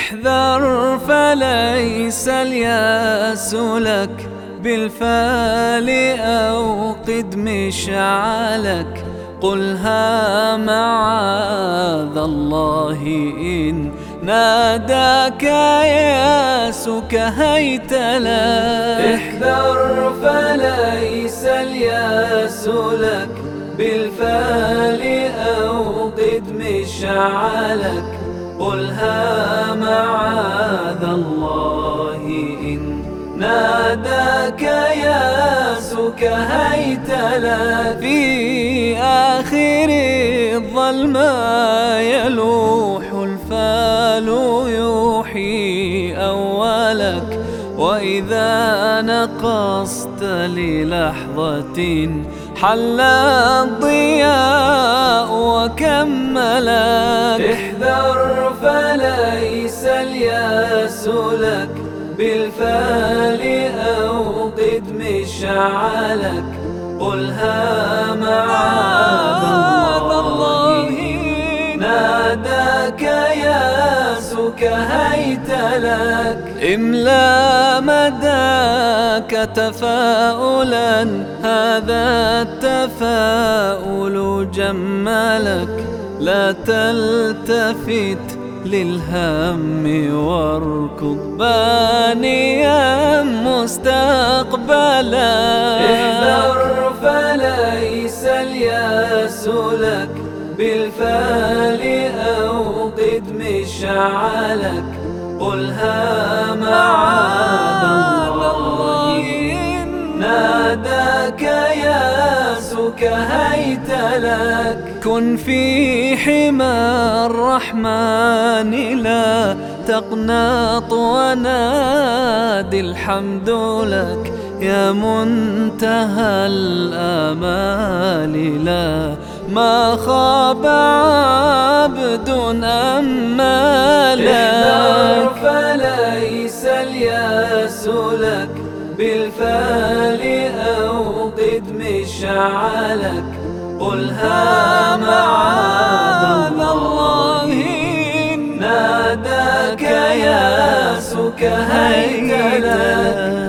احذر فليس الياس لك، بالفعل أوقد مشعلك. قلها معاذ الله إن ناداك ياسك هيتلك. احذر فليس الياس لك، بالفعل أوقد مشعلك. قلها معاذ الله إن ناداك ياسك هيتلك. في آخر الظلماء يلوح الفال يوحي أولك، وإذا نقصت للحظة حل الضياء وكملك. احذر فليس الياس لك، بالفعل أوقد مشعلك. قلها معاذ الله ناداك ياسك هيتلك. املا مداك تفاؤلا، هذا التفاؤل جملك. لا تلتفت للهم واركض بانيا مستقبلا. احذر فليس الياس لك، بالفعل أوقد مشعلك. قلها معاذ الله ناداك ياسك هيتلك. كن في حمى الرحمن لا تقنط، ونادي الحمد لك. يا منتهى الآمال لا ما خاب عبد أمالا. احذر فليس الياس لك، بالفعل أوقد مشعلك. قلها معاذ الله ناداك ياسك هيتلك.